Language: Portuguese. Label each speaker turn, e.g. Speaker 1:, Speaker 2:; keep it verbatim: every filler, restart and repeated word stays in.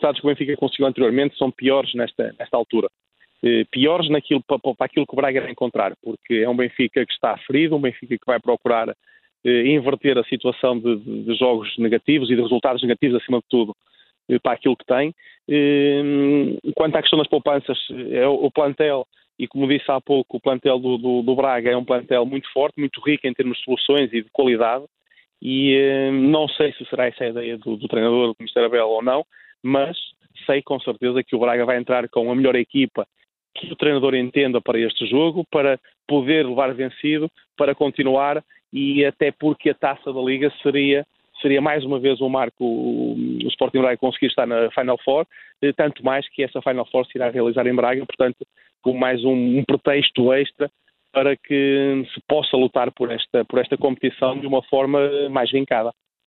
Speaker 1: resultados que o Benfica conseguiu anteriormente são piores nesta, nesta altura. Eh, piores naquilo, para, para aquilo que o Braga vai encontrar, porque é um Benfica que está ferido, um Benfica que vai procurar eh, inverter a situação de, de, de jogos negativos e de resultados negativos, acima de tudo, eh, para aquilo que tem. Eh, quanto à questão das poupanças, é o, o plantel, e como disse há pouco, o plantel do, do, do Braga é um plantel muito forte, muito rico em termos de soluções e de qualidade, e eh, não sei se será essa a ideia do, do treinador, do mister Abel ou não, mas sei com certeza que o Braga vai entrar com a melhor equipa que o treinador entenda para este jogo, para poder levar vencido, para continuar, e até porque a taça da Liga seria, seria mais uma vez um marco, o, o Sporting Braga conseguir estar na Final Four, tanto mais que essa Final Four se irá realizar em Braga, portanto, com mais um, um pretexto extra para que se possa lutar por esta, por esta competição de uma forma mais vincada.